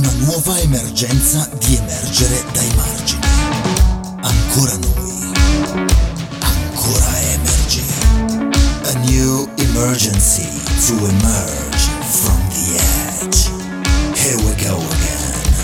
una nuova emergenza di emergere dai margini. Ancora noi. Ancora Emergy. A new emergency to emerge from the edge. Here we go again.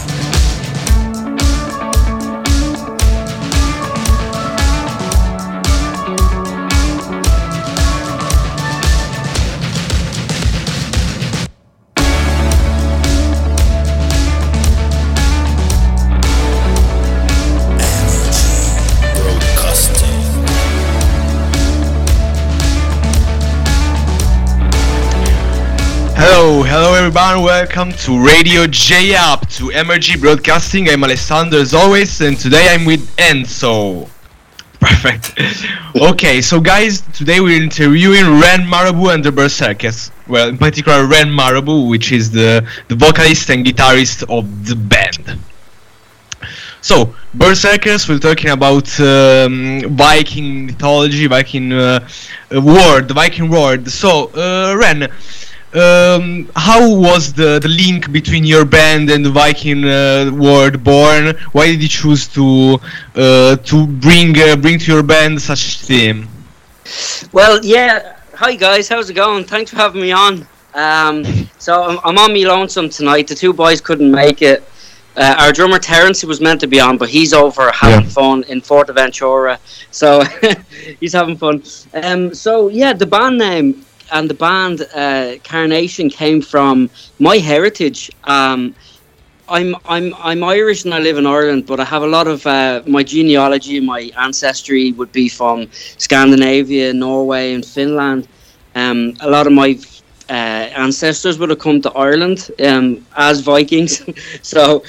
Hello everyone, welcome to Radio J Up, to Emergy Broadcasting. I'm Alessandro as always, and today I'm with Enzo. Perfect. Okay, so guys, today we're interviewing Ren Marabu and the Berserkers. Well, in particular Ren Marabu, which is the vocalist and guitarist of the band. So, Berserkers, we're talking about Viking mythology, Viking world, the Viking world. So, Ren, how was the link between your band and the Viking world born? Why did you choose to bring to your band such theme? Well, yeah. Hi guys, how's it going? Thanks for having me on. So I'm on me lonesome tonight. The two boys couldn't make it. Our drummer Terence was meant to be on, but he's over having fun in Forteventura. So he's having fun. So yeah, the band name and the band Carnation came from my heritage. I'm Irish and I live in Ireland, but I have a lot of my genealogy, my ancestry would be from Scandinavia, Norway, and Finland. A lot of my ancestors would have come to Ireland as Vikings, so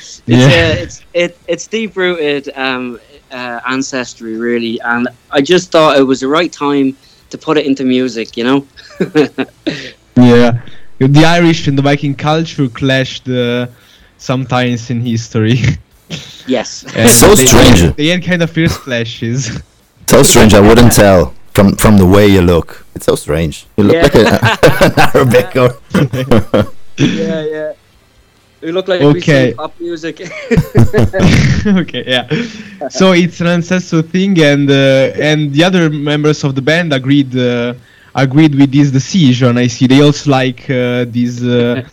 it's deep rooted ancestry, really. And I just thought it was the right time to put it into music, you know. Yeah, the Irish and the Viking culture clashed sometimes in history. Yes. So strange. They had kind of fierce clashes. So strange. I wouldn't tell from the way you look. It's so strange. You look like an Arabic or. Yeah. We look like we sing pop music. Okay, yeah. So it's an ancestral thing, and the other members of the band agreed with this decision. I see they also like the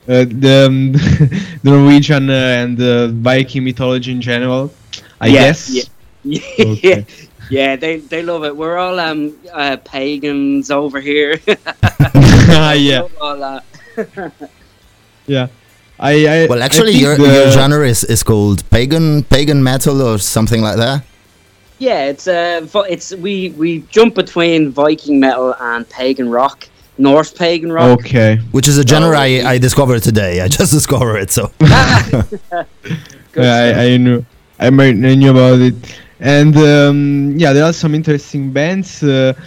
Norwegian and Viking mythology in general, I guess. Yeah. Okay. Yeah, they love it. We're all pagans over here. Yeah. All that. Yeah. Well, actually, your genre is called pagan metal or something like that. Yeah, it's we jump between Viking metal and pagan rock, Norse pagan rock. Okay. Which is a genre I discovered today. I just discovered it, so. Yeah, I knew about it, and there are some interesting bands,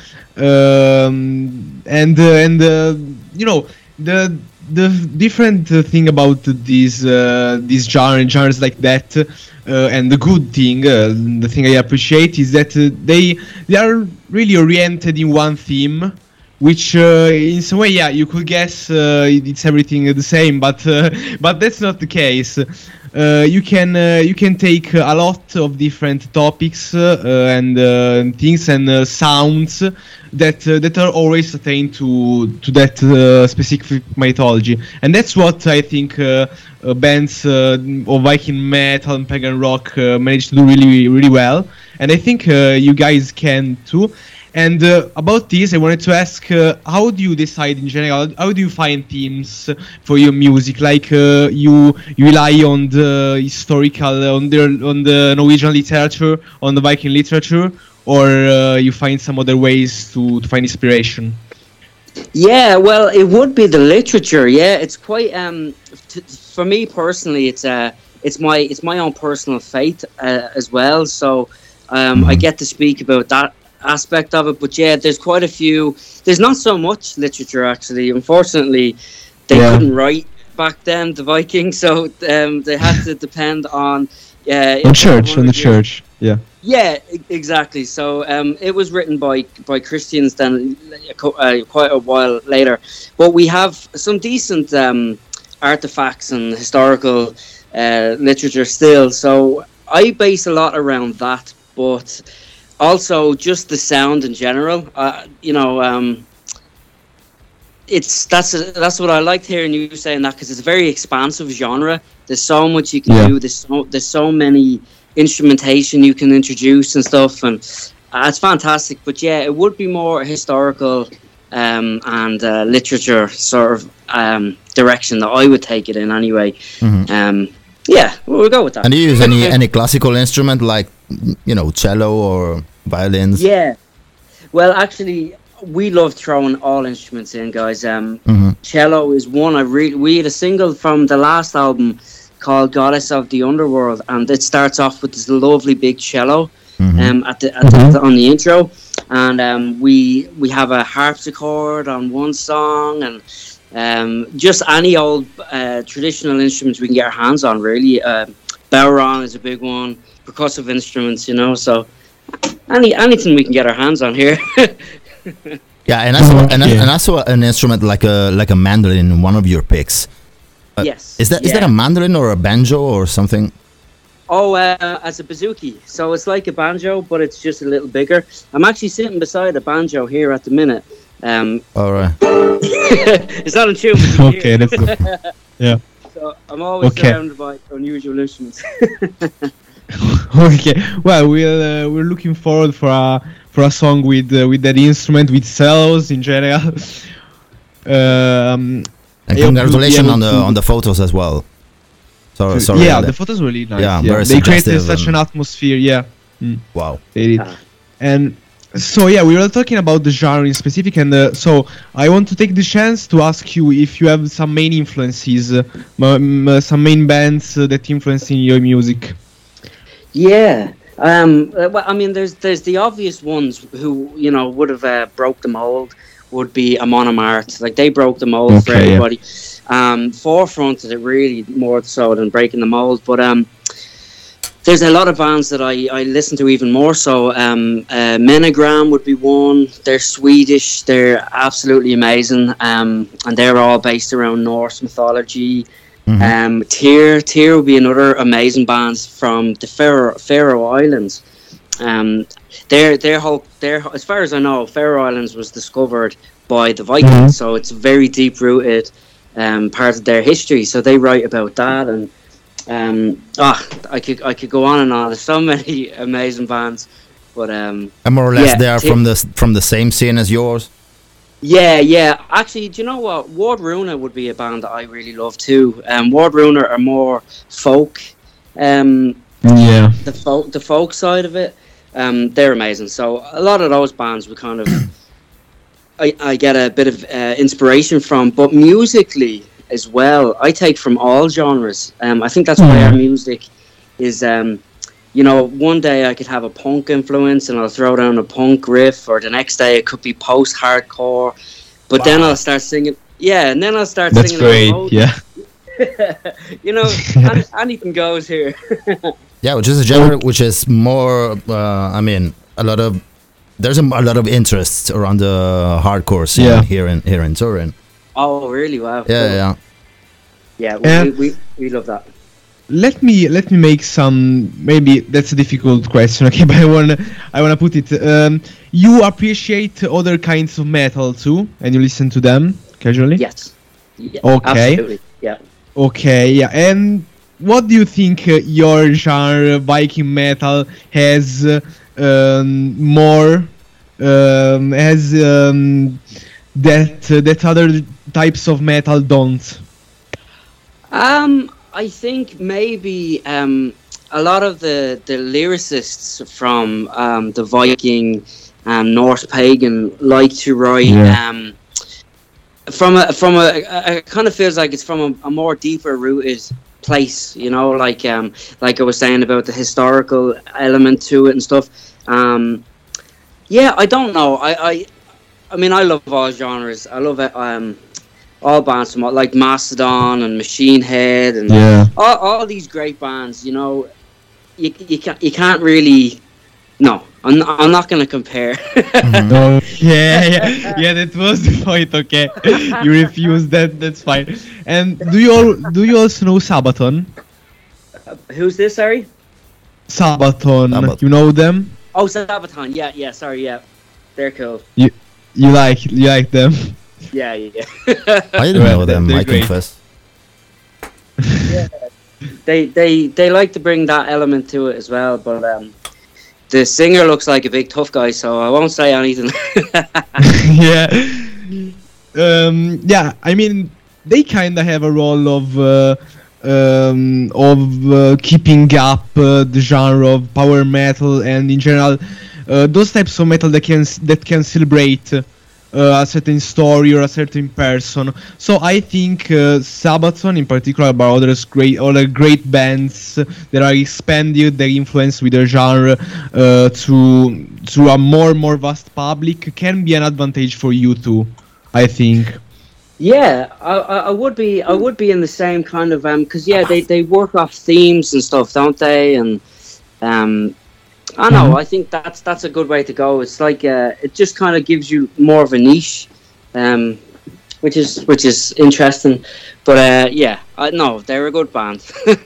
and you know the different thing about these genres like that, and the good thing, the thing I appreciate is that they are really oriented in one theme, which in some way, you could guess it's everything the same, but that's not the case. You can take a lot of different topics and things and sounds that are always attained to that specific mythology, and that's what I think bands of Viking metal and pagan rock manage to do really, really well, and I think you guys can too. And about this, I wanted to ask, how do you decide in general? How do you find themes for your music? Like you rely on the historical, on the Norwegian literature, on the Viking literature, or you find some other ways to find inspiration? Yeah, well, it would be the literature. Yeah, it's quite for me personally. It's my own personal faith as well. So I get to speak about that aspect of it, but yeah, there's quite a few. There's not so much literature actually. Unfortunately, they couldn't write back then, the Vikings, so they had to depend on the church. Yeah, exactly. So it was written by Christians then quite a while later, but we have some decent artifacts and historical literature still. So I base a lot around that, but also just the sound in general. That's what I liked hearing you saying that, because it's a very expansive genre. There's so much you can do. There's so many instrumentation you can introduce and stuff, and it's fantastic. But yeah, it would be more historical and literature sort of direction that I would take it in anyway. Yeah, we'll go with that. And do you use any classical instrument like cello or violins? Yeah, well, actually, we love throwing all instruments in, guys. Cello is one. We had a single from the last album called "Goddess of the Underworld," and it starts off with this lovely big cello on the intro, and we have a harpsichord on one song, and just any old traditional instruments we can get our hands on. Really, bodhrán is a big one. Percussive instruments, so anything we can get our hands on here. Yeah, and I saw an instrument like a mandolin in one of your picks. Yes. Is that a mandolin or a banjo or something? Oh, as a bouzouki. So it's like a banjo, but it's just a little bigger. I'm actually sitting beside a banjo here at the minute. All right. It's not in tune. Okay, that's good. Yeah. So I'm always surrounded by unusual instruments. Okay. Well, we're looking forward for a song with that instrument, with cellos in general. And congratulations on the photos as well. Sorry. Yeah, the photos were really nice. Yeah, yeah. very They created suggestive such an atmosphere. Yeah. Wow. They did. And so yeah, we were talking about the genre in specific, and so I want to take the chance to ask you if you have some main influences, some main bands that influence in your music. Yeah. Well, I mean, there's the obvious ones who would have broke the mold. Would be Amon Amarth. Like, they broke the mold for everybody. Forefronted it really more so than breaking the mold. But there's a lot of bands that I listen to even more so. Menagram would be one. They're Swedish. They're absolutely amazing. And they're all based around Norse mythology. Tyr would be another amazing band from the Faroe Islands. Their as far as I know, Faroe Islands was discovered by the Vikings, so it's very deep rooted part of their history. So they write about that, and I could go on and on. There's so many amazing bands, but and more or less they are from the same scene as yours. Yeah. Actually, do you know what? Ward Runa would be a band that I really love too. Ward Runa are more folk. The folk side of it. They're amazing. So a lot of those bands would kind of I get a bit of inspiration from, but musically as well, I take from all genres. I think that's why our music is. One day I could have a punk influence and I'll throw down a punk riff, or the next day it could be post-hardcore. But then I'll start singing. Yeah, and then I'll start That's singing. That's great. Yeah. Anything goes here. Yeah, which is a genre which is more. There's a lot of interest around the hardcore scene here in Turin. Oh, really? Wow. Yeah. We love that. Let me make some. Maybe that's a difficult question, okay? But I wanna put it. You appreciate other kinds of metal too, and you listen to them casually? Yes. Yeah, okay. Absolutely. Yeah. Okay. Yeah. And what do you think your genre, Viking metal, has more? Has that other types of metal don't? I think maybe a lot of the lyricists from the Viking and Norse pagan like to write from a kind of feels like it's from a more deeper rooted place, like I was saying about the historical element to it and stuff. I don't know. I mean, I love all genres. I love it. All bands from like Mastodon and Machine Head and all these great bands. You can't really. No, I'm not going to compare. Oh, yeah, that was the point. Okay, you refused that. That's fine. And do you also know Sabaton? Who's this? Sorry. Sabaton. You know them? Oh, Sabaton. Yeah. Sorry. Yeah, they're cool. You like them? Yeah. I didn't know them. They're I great. confess. They like to bring that element to it as well, but the singer looks like a big tough guy, so I won't say anything. Yeah. Yeah. I mean, they kind of have a role of keeping up the genre of power metal, and in general, those types of metal that can celebrate a certain story or a certain person. So I think Sabaton, in particular, but other great bands that are expanding their influence with their genre to a more vast public, can be an advantage for you too, I think. Yeah, I would be in the same kind of because they work off themes and stuff, don't they? And I know, I think that's a good way to go. It's like it just kind of gives you more of a niche, which is interesting. But no, they're a good band.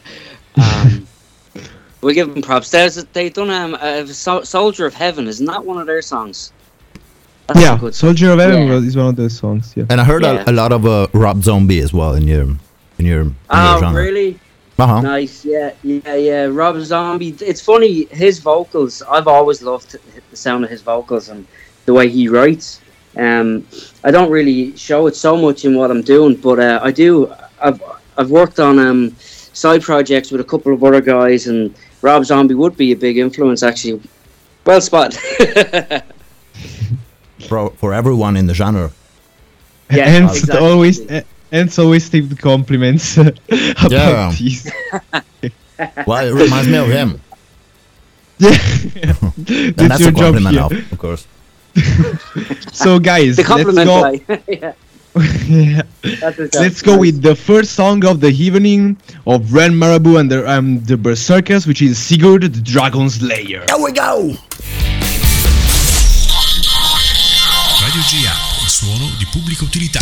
We give them props. They've done Soldier of Heaven. Isn't that one of their songs? That's a good song. Soldier of Heaven is one of those songs. Yeah. And I heard a lot of Rob Zombie as well in your genre. Really? Uh-huh. Nice, yeah. Rob Zombie. It's funny, his vocals. I've always loved the sound of his vocals and the way he writes. I don't really show it so much in what I'm doing, but I do. I've worked on side projects with a couple of other guys, and Rob Zombie would be a big influence, actually. Well spotted. For everyone in the genre. Yeah, and exactly. always take the compliments about these. Well, it reminds me of him. Yeah, And that's your a job compliment, here. of course. So guys, The compliment let's guy. Yeah, go. Let's go with the first song of the evening of Ren Marabu and the Berserkers, which is Sigurd the Dragon Slayer. Here we go! Radio GA, il suono di pubblica utilità.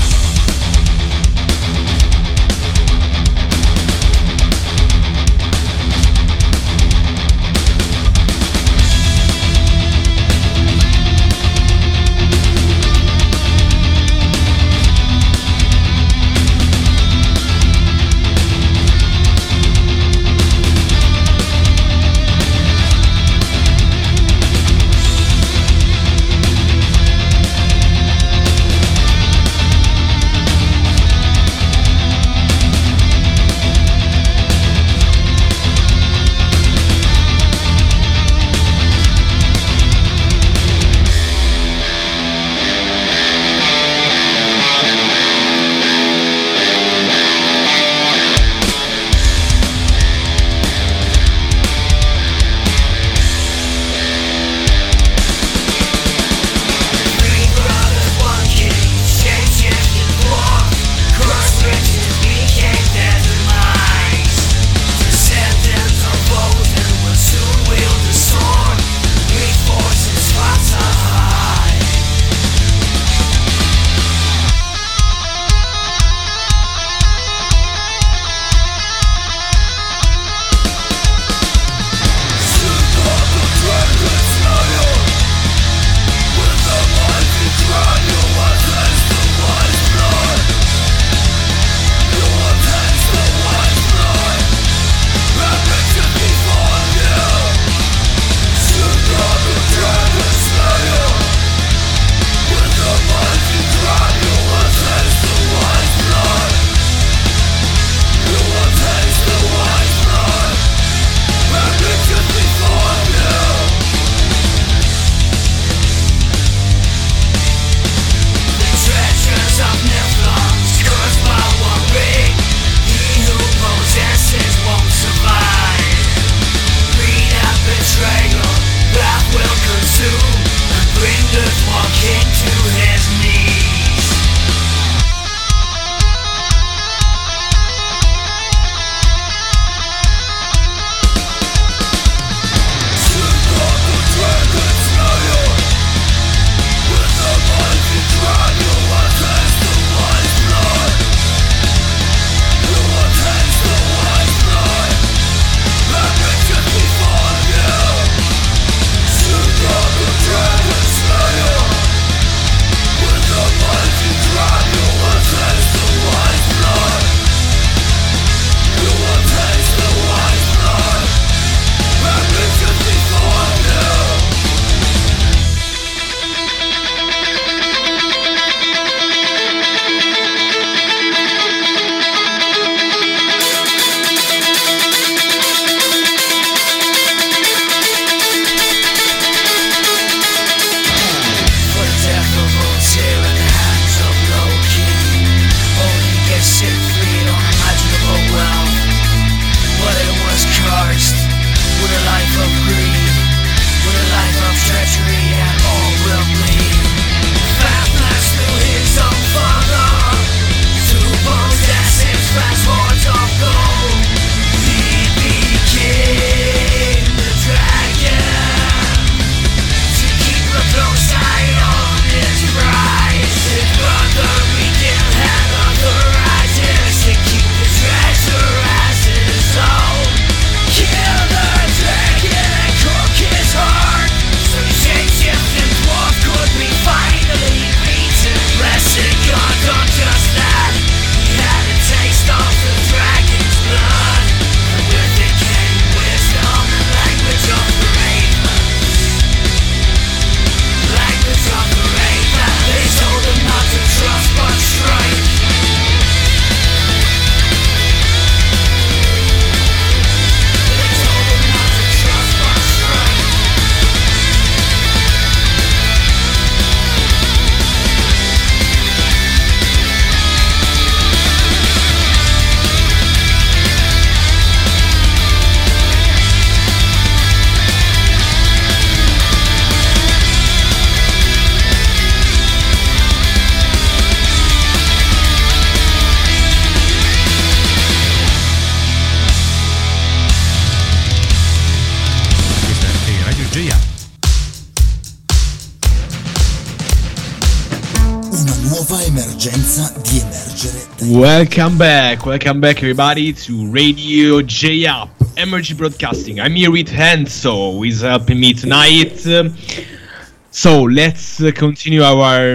Welcome back, everybody, to Radio J Up, Emergy Broadcasting. I'm here with Henzo, who is helping me tonight. So let's continue our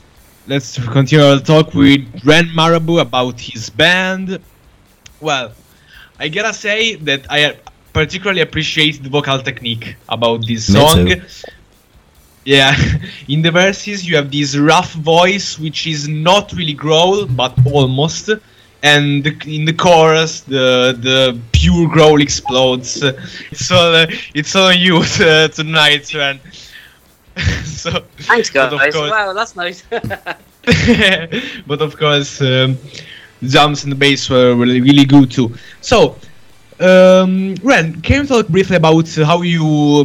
talk with Ren Marabu about his band. Well, I gotta say that I particularly appreciate the vocal technique about this song. Me too. Yeah, in the verses you have this rough voice, which is not really growl, but almost. And in the chorus, the pure growl explodes. It's all you tonight, man. So, Thanks, guys. but of course, Wow, that's nice. but of course, the drums and the bass were really good too. So, Ren, can you talk briefly about how you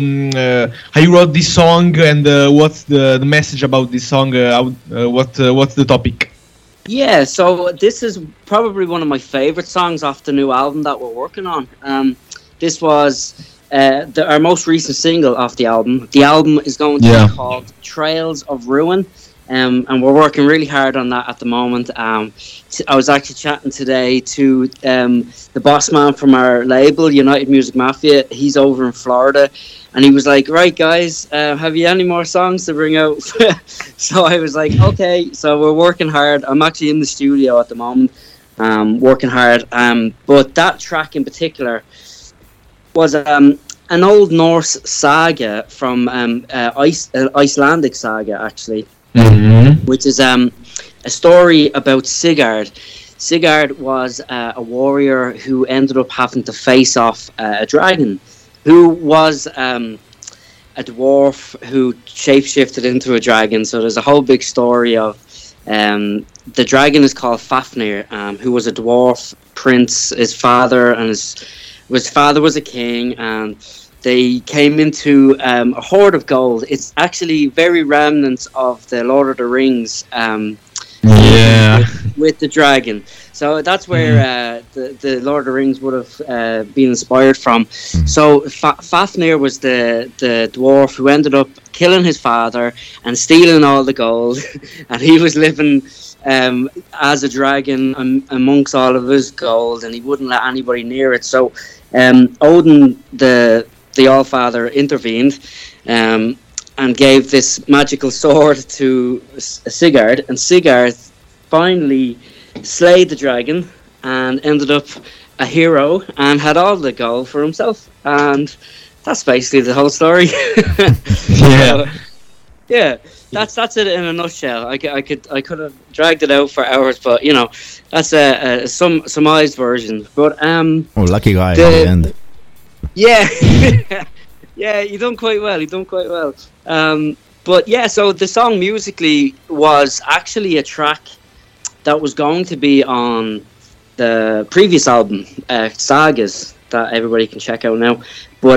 wrote this song and what's the message about this song? What's the topic? Yeah, so this is probably one of my favorite songs off the new album that we're working on. This was our most recent single off the album. The album is going to be called Trails of Ruin. And we're working really hard on that at the moment. I was actually chatting today to the boss man from our label, United Music Mafia. He's over in Florida, and he was like, "Right, guys, have you any more songs to bring out?" So I was like, "Okay." So we're working hard. I'm actually in the studio at the moment, working hard. But that track in particular was an old Norse saga from Icelandic saga, actually. Mm-hmm. Which is a story about Sigurd. Sigurd was a warrior who ended up having to face off a dragon, who was a dwarf who shapeshifted into a dragon. So there's a whole big story of the dragon is called Fafnir, who was a dwarf prince. His father was a king, and they came into a hoard of gold. It's actually very remnants of the Lord of the Rings with the dragon. So that's where the Lord of the Rings would have been inspired from. So Fafnir was the dwarf who ended up killing his father and stealing all the gold. And he was living as a dragon amongst all of his gold, and he wouldn't let anybody near it. So Odin, the All-Father, intervened and gave this magical sword to Sigurd, and Sigurd finally slayed the dragon and ended up a hero and had all the gold for himself. And that's basically the whole story. Yeah. So, yeah, that's it in a nutshell. I could have dragged it out for hours, but that's a summarized version. But lucky guy in the end. Yeah, yeah, you done quite well. But yeah, so the song musically was actually a track that was going to be on the previous album, Sagas, that everybody can check out now. But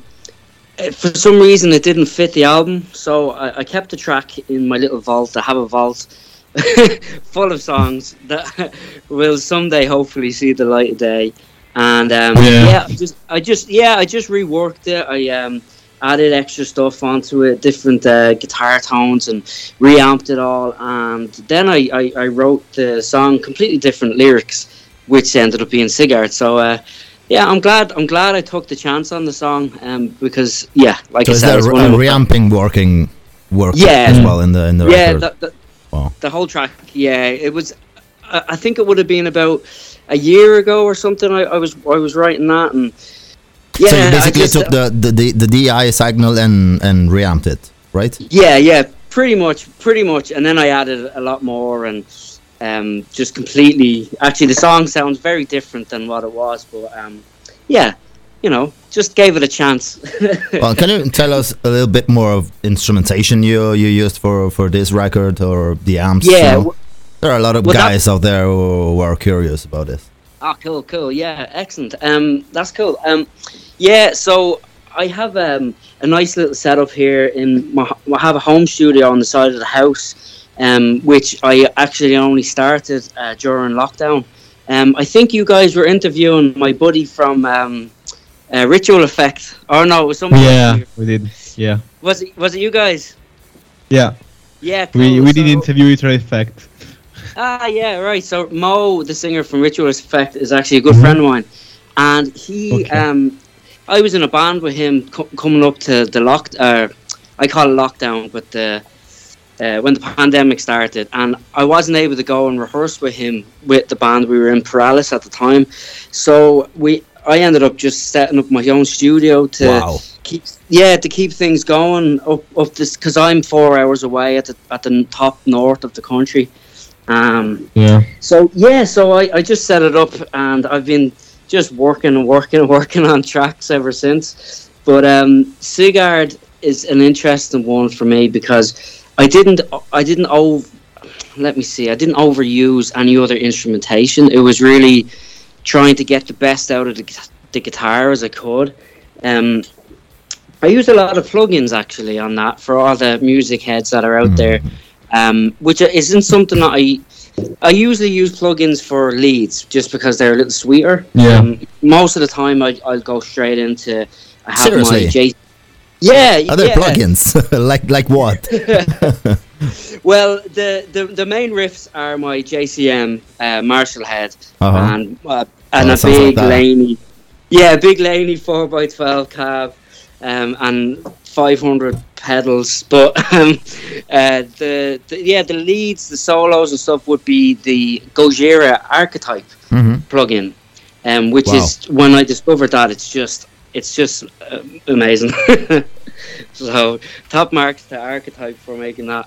for some reason it didn't fit the album, so I kept the track in my little vault. I have a vault full of songs that will someday hopefully see the light of day. And I just reworked it. I added extra stuff onto it, different guitar tones, and reamped it all. And then I wrote the song completely different lyrics, which ended up being Sigurd. So I'm glad I took the chance on the song, because like I said, is there reamping work as well in the record? The whole track. Yeah, it was. I think it would have been about a year ago or something. I was writing that, and so you basically took the DI signal and reamped it, right? Yeah, pretty much, and then I added a lot more, and just completely. Actually, the song sounds very different than what it was, but just gave it a chance. Well, can you tell us a little bit more of instrumentation you used for this record, or the amps? Yeah. There are a lot of guys out there who are curious about this. Oh, cool. Yeah, excellent. That's cool. So I have a nice little setup here I have a home studio on the side of the house, which I actually only started during lockdown. I think you guys were interviewing my buddy from Ritual Effect. Oh no, it was somebody. Yeah, we did. Yeah. Was it you guys? Yeah. Yeah. Cool. We did interview Ritual Effect. Yeah, right. So Mo, the singer from Ritualist Effect, is actually a good friend of mine, and he, I was in a band with him coming up to the I call it lockdown, but when the pandemic started, and I wasn't able to go and rehearse with him with the band. We were in Paralysis at the time, so I ended up just setting up my own studio to keep things going up this, because I'm 4 hours away at the top north of the country. So I just set it up, and I've been just working on tracks ever since. But Sigurd is an interesting one for me because I didn't overuse any other instrumentation. It was really trying to get the best out of the guitar as I could. I use a lot of plugins actually on that for all the music heads that are out there, which isn't something that I usually use plugins for leads just because they're a little sweeter. Most of the time I'll go straight into. I have Seriously? Are there plugins? like what? Well, the main riffs are my JCM Marshall head and a big Laney, big Laney 4x12 cab, and 500 pedals. But the leads, the solos and stuff would be the Gojira Archetype plugin, which is, when I discovered that, it's just amazing. So top marks to Archetype for making that.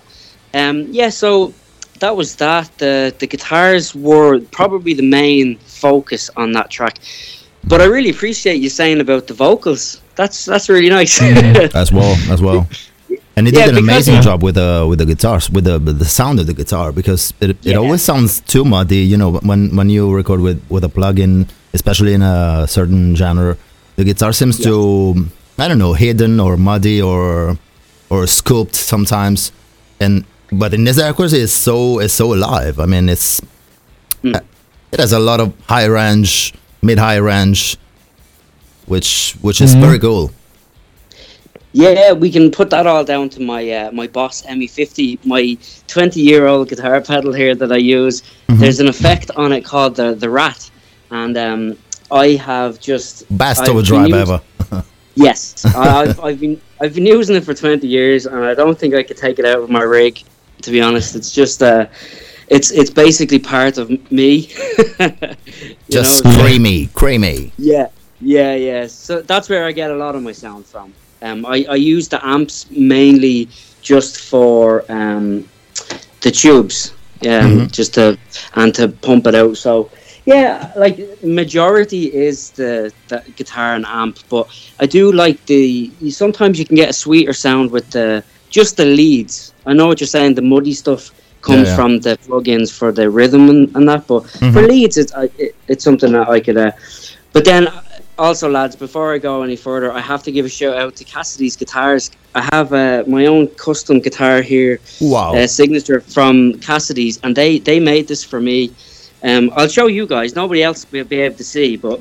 So that was that. The guitars were probably the main focus on that track, but I really appreciate you saying about the vocals. That's really nice. as well. And he did an amazing job with the guitars, with the sound of the guitar, because it always sounds too muddy. You know, when you record with a plugin, especially in a certain genre, the guitar seems to, I don't know, hidden or muddy or scooped sometimes. But in this of course, it's so alive. I mean, it has a lot of high range, mid high range, which is very cool. Yeah, we can put that all down to my my Boss ME50, my 20-year-old guitar pedal here that I use. There's an effect on it called the Rat, and I have just best overdrive ever. Yes, I've been using it for 20 years, and I don't think I could take it out of my rig. To be honest, it's just it's basically part of me. Just creamy. Yeah. So that's where I get a lot of my sound from. I use the amps mainly just for the tubes, just to pump it out. So yeah, like majority is the guitar and amp, but I do like sometimes you can get a sweeter sound with just the leads. I know what you're saying. The muddy stuff comes from the plugins for the rhythm and that, but for leads, it's something that I could. But then also, lads, before I go any further, I have to give a shout out to Cassidy's Guitars. I have my own custom guitar here, signature from Cassidy's, and they made this for me. I'll show you guys. Nobody else will be able to see, but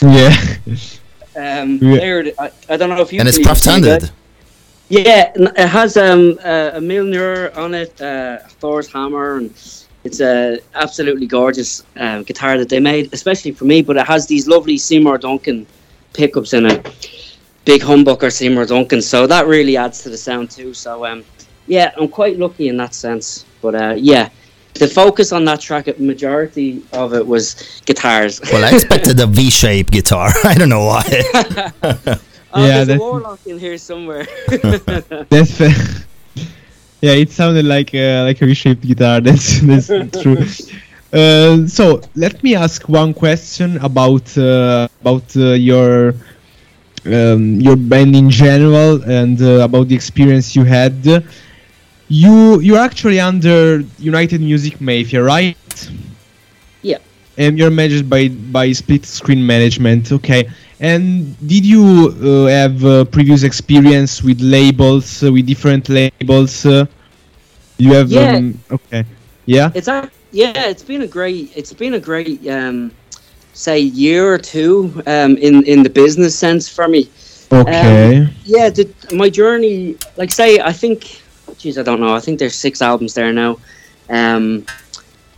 there. I don't know if you. And it's craft-handed. Yeah, it has a Milner on it, Thor's hammer, and it's a absolutely gorgeous guitar that they made, especially for me. But it has these lovely Seymour Duncan pickups in it, big humbucker Seymour Duncan. So that really adds to the sound too. So I'm quite lucky in that sense. But the focus on that track, majority of it was guitars. Well, I expected a V-shaped guitar. I don't know why. There's a Warlock in here somewhere. That's fair. Yeah, it sounded like a V-shaped guitar. That's true. So let me ask one question about your band in general and about the experience you had. You're actually under United Music Mafia, right? Yeah. And you're managed by Split Screen Management. Okay. And did you have previous experience with labels, with different labels? You have okay. Yeah. It's been a great say year or two in the business sense for me. Okay. My journey, like say, I think, I don't know, I think there's 6 albums there now.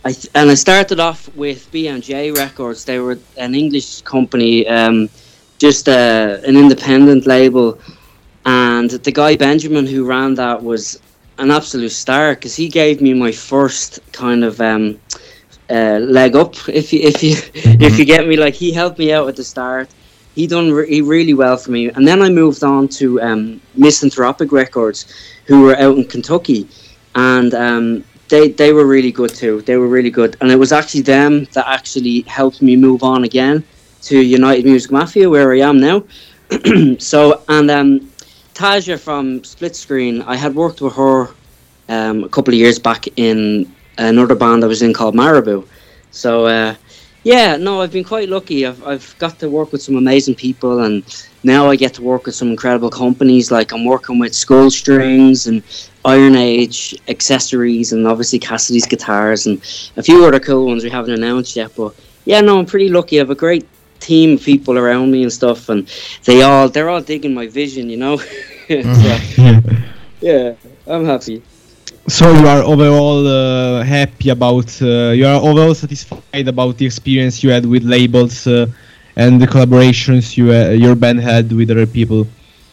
I started off with B&J Records. They were an English company, just an independent label. And the guy Benjamin who ran that was an absolute star, because he gave me my first kind of leg up. If you get me, like, he helped me out at the start. He really well for me. And then I moved on to Misanthropic Records, who were out in Kentucky, and they were really good too. They were really good, and it was actually them that actually helped me move on again to United Music Mafia, where I am now. So, and Taja from Split Screen, I had worked with her a couple of years back in another band I was in called Marabou. So I've been quite lucky. I've got to work with some amazing people, and now I get to work with some incredible companies. Like, I'm working with Skull Strings and Iron Age Accessories, and obviously Cassidy's Guitars, and a few other cool ones we haven't announced yet. But yeah, no, I'm pretty lucky. I have a great team of people around me and stuff, and they're all digging my vision, you know. So, yeah, I'm happy. So you are overall happy about, you are overall satisfied about the experience you had with labels and the collaborations your band had with other people?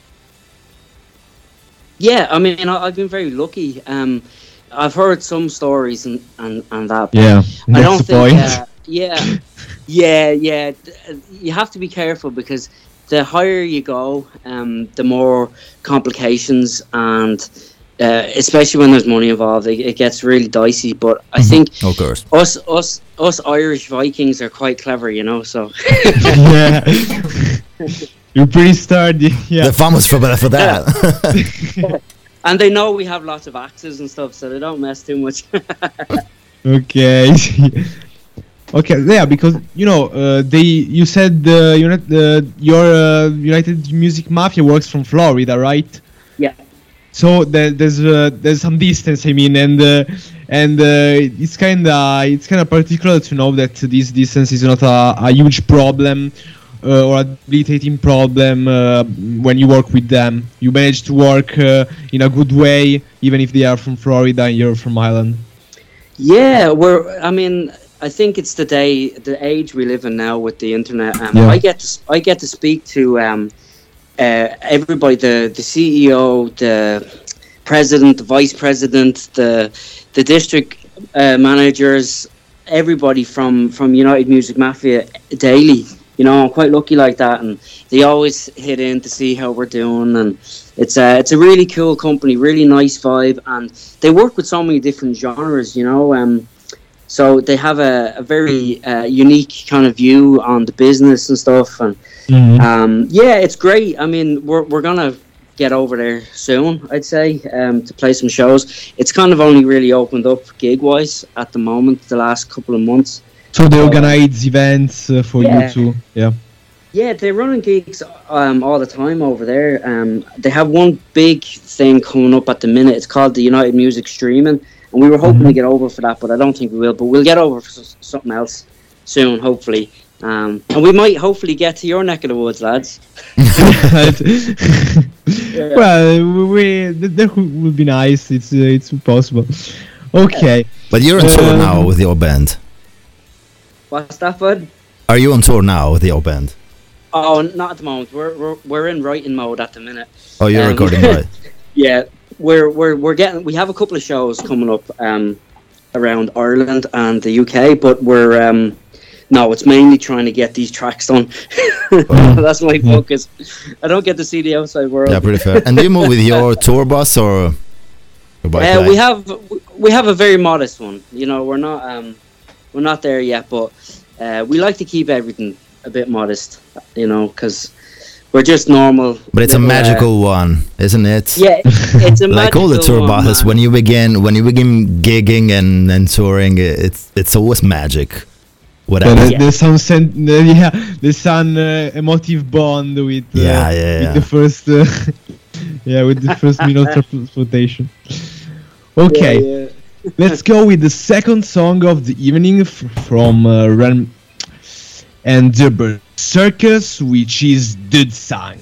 Yeah, I mean, I've been very lucky. I've heard some stories and that. But yeah, I don't think. Point. Yeah. You have to be careful, because the higher you go, the more complications, and especially when there's money involved, it gets really dicey. But I think of course us Irish Vikings are quite clever, you know. So yeah, you're pretty sturdy. Yeah, they're famous for that. And they know we have lots of axes and stuff, so they don't mess too much. Okay. Okay, yeah, because you said your United Music Mafia works from Florida, right? Yeah. So there's some distance, I mean, and it's kind of particular to know that this distance is not a huge problem or a debilitating problem when you work with them. You manage to work in a good way, even if they are from Florida and you're from Ireland. Yeah, I think it's the age we live in now with the internet. Yeah. I get to speak to everybody, the CEO, the president, the vice president, the district managers, everybody from United Music Mafia daily. You know, I'm quite lucky like that, and they always hit in to see how we're doing, and it's a really cool company, really nice vibe, and they work with so many different genres, you know. So they have a very unique kind of view on the business and stuff, and it's great. I mean, we're gonna get over there soon, I'd say, to play some shows. It's kind of only really opened up gig wise at the moment, the last couple of months. So they organize events for you too, yeah. Yeah, they're running gigs all the time over there. They have one big thing coming up at the minute. It's called the United Music Streaming. And we were hoping to get over for that, but I don't think we will. But we'll get over for something else soon, hopefully. And we might hopefully get to your neck of the woods, lads. Yeah. Well, that would be nice. It's possible. Okay. But you're on tour now with your band. What's that, bud? Are you on tour now with your band? Oh, not at the moment. We're in writing mode at the minute. Oh, you're recording, right? Yeah. We have a couple of shows coming up around Ireland and the UK, but it's mainly trying to get these tracks done. That's my focus. I don't get to see the outside world. Yeah, pretty fair. And do you move with your tour bus or by flight? We have a very modest one. You know, we're not there yet, but we like to keep everything a bit modest. You know, because we're just normal. But it's a magical one, isn't it? Yeah, it's a magical like all the tour one, buses, when you begin gigging and touring, it's always magic. Whatever. Yeah, there's some emotive bond with the first with the first minute transportation. Okay, let's go with the second song of the evening from Ren and the Circus, which is Dud Sang.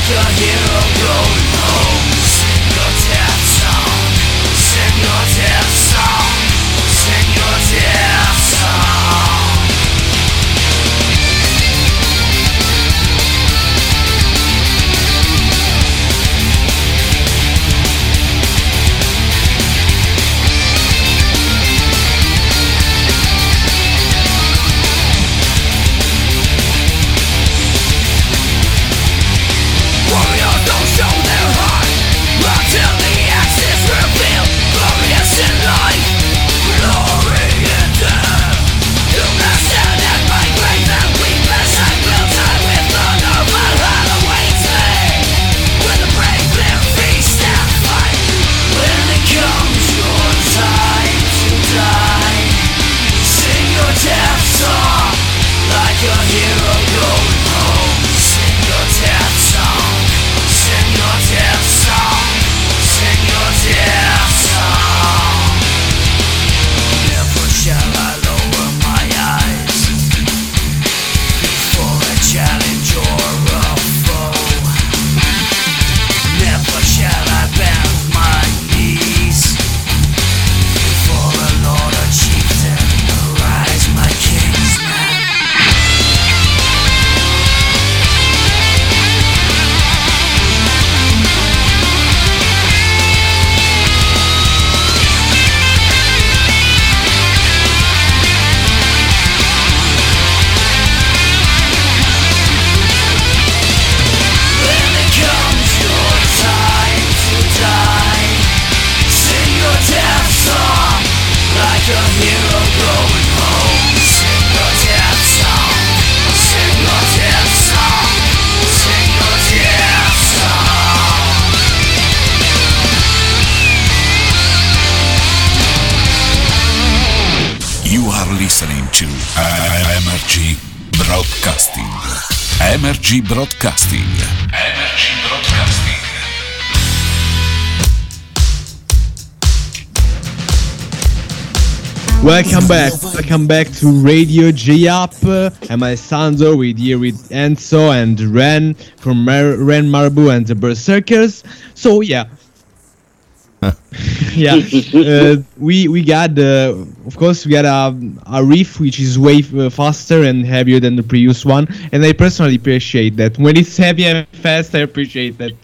listening to MRG Broadcasting. MRG Broadcasting. MRG Broadcasting. Welcome back to Radio J-Up. I'm Alessandro with Enzo and Ren from Ren Marbu and the Berserkers. So yeah. We got of course we got a riff which is way faster and heavier than the previous one, and I personally appreciate that. When it's heavy and fast, I appreciate that.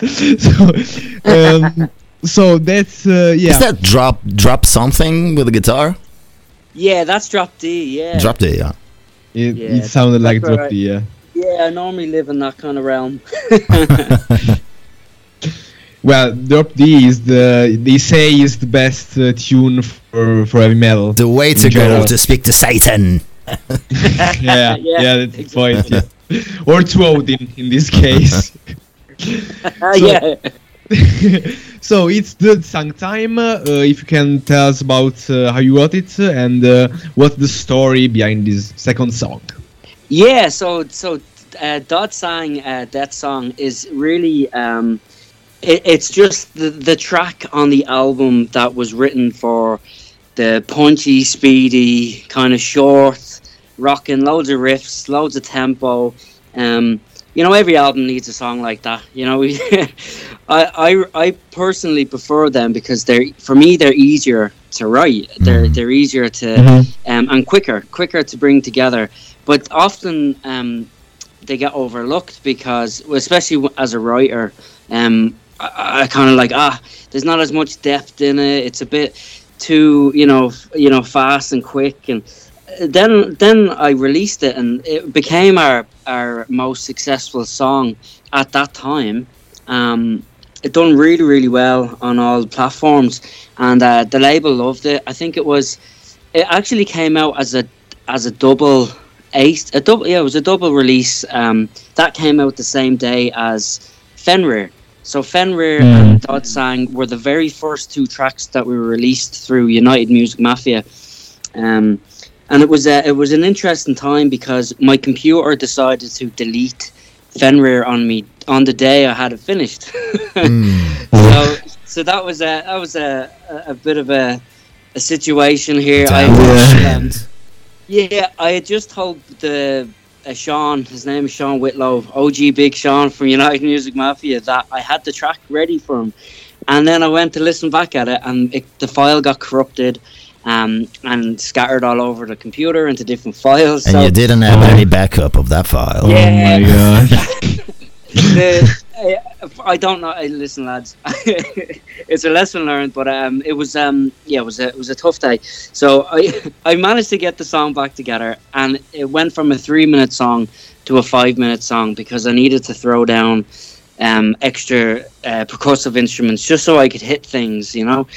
So that's Is that drop something with the guitar? Yeah, that's drop D. Yeah, drop D. Yeah. It sounded like drop D. Yeah. Yeah, I normally live in that kind of realm. Well, Drop D is they say is the best tune for heavy metal. The way to go to speak to Satan. yeah, that's the point. Yeah. Or to Odin in this case. Yeah. So it's the song time. If you can tell us about how you wrote it and what's the story behind this second song. Yeah, so Dodd sang that song is really it's just the track on the album that was written for the punchy, speedy, kind of short, rocking, loads of riffs, loads of tempo. You know, every album needs a song like that. You know, I personally prefer them because they're easier to write. They're easier to and quicker to bring together. But often they get overlooked because, especially as a writer, I kind of like there's not as much depth in it. It's a bit too fast and quick. And then I released it, and it became our most successful song at that time. It done really, really well on all platforms, and the label loved it. I think it actually came out as a double it was a double release. That came out the same day as Fenrir. So Fenrir and Dodd Sang were the very first two tracks that were released through United Music Mafia. And it was an interesting time because my computer decided to delete Fenrir on me on the day I had it finished. So that was a bit of a situation here. I had just told the Sean, his name is Sean Whitlow, OG Big Sean from United Music Mafia, that I had the track ready for him. And then I went to listen back at it, and the file got corrupted and scattered all over the computer into different files. And you didn't have any backup of that file. Yeah. Oh my god. I don't know. Listen, lads, it's a lesson learned, but it was it was a tough day. So I managed to get the song back together, and it went from a 3-minute song to a 5-minute song because I needed to throw down extra percussive instruments just so I could hit things, you know.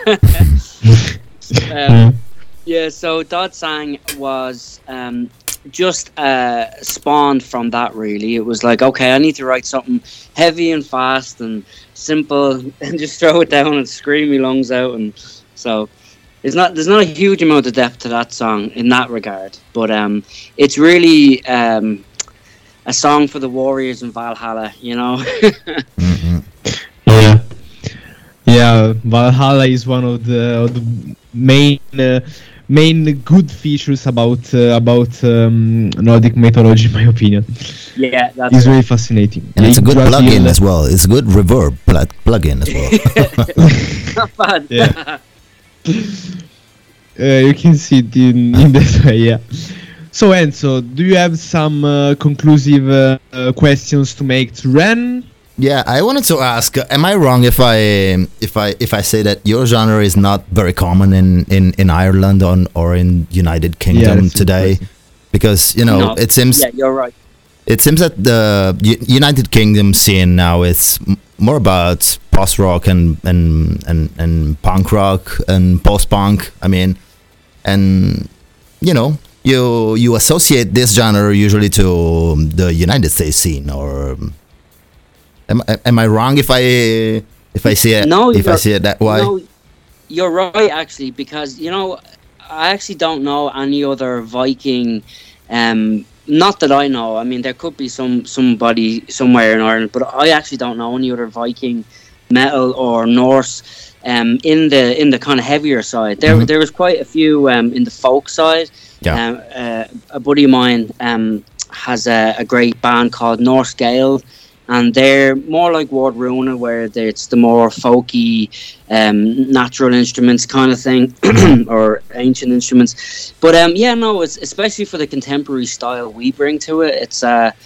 So Dod Sang was just spawned from that, really. It was like, okay, I need to write something heavy and fast and simple and just throw it down and scream my lungs out. And so there's not a huge amount of depth to that song in that regard, but it's really a song for the warriors in Valhalla, you know. Yeah, Valhalla is one of the main good features about Nordic mythology, in my opinion. Yeah, it's really fascinating. And it's a good plugin as well. It's a good reverb plugin as well. Not bad. Yeah. You can see it in that way, yeah. So Enzo, do you have some conclusive questions to make to Ren? Yeah, I wanted to ask: am I wrong if I say that your genre is not very common in Ireland or in United Kingdom today? Because it seems. Yeah, you're right. It seems that the United Kingdom scene now is more about post rock and punk rock and post punk. I mean, and you associate this genre usually to the United States scene, or am I wrong if I see it? No, if I see it that way. No, you're right, actually, because I actually don't know any other Viking. Not that I know. I mean, there could be somebody somewhere in Ireland, but I actually don't know any other Viking metal or Norse in the kind of heavier side. There was quite a few in the folk side. Yeah. A buddy of mine has a great band called Norse Gale, and they're more like Ward Runa, where it's the more folky, natural instruments kind of thing, or ancient instruments. But it's especially for the contemporary style we bring to it. It's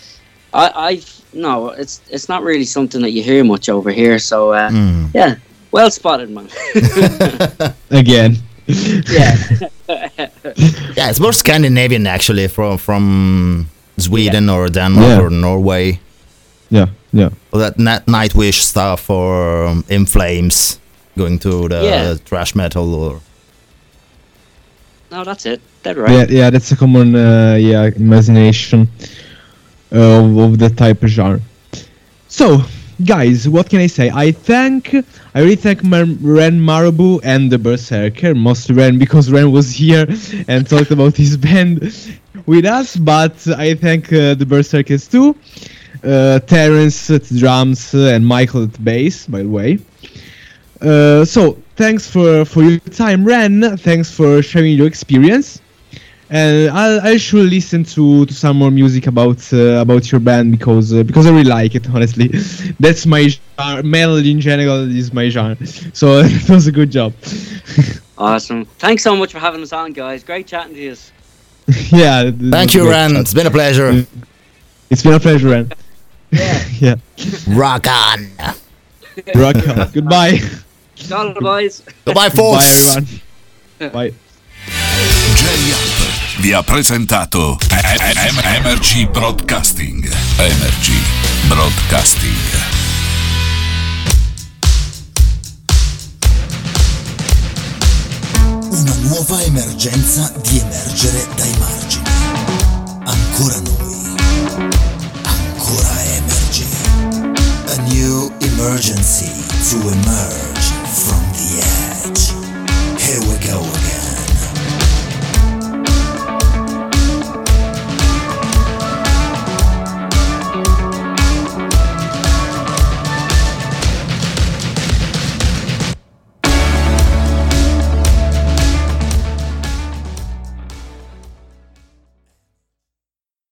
it's not really something that you hear much over here. So yeah, well spotted, man. Again. Yeah. Yeah, it's more Scandinavian actually, from Sweden or Denmark or Norway. Yeah. Or that Nightwish stuff, or In Flames, going to the thrash metal, or. No, that's it. That's right. Yeah, that's a common imagination of the type of genre. So, guys, what can I say? I really thank Ren Marabu and the Berserker, mostly Ren, because Ren was here and talked about his band with us, but I thank the Berserkers too. Terence at drums and Michael at bass, by the way. So thanks for your time, Ren. Thanks for sharing your experience, and I should listen to some more music about your band because I really like it. Honestly, that's my genre. Metal in general is my genre. So it was a good job. Awesome. Thanks so much for having us on, guys. Great chatting to you. Yeah. Thank you, Ren. It's been a pleasure. It's been a pleasure, Ren. Yeah. Rock on. Rock on. Goodbye. Ciao, boys. Goodbye, folks. Bye, everyone. Bye. J-Up vi ha presentato Emergy Broadcasting. Emergy Broadcasting. Una nuova emergenza di emergere dai margini. Ancora noi. Ancora Emergy. A new emergency to emerge.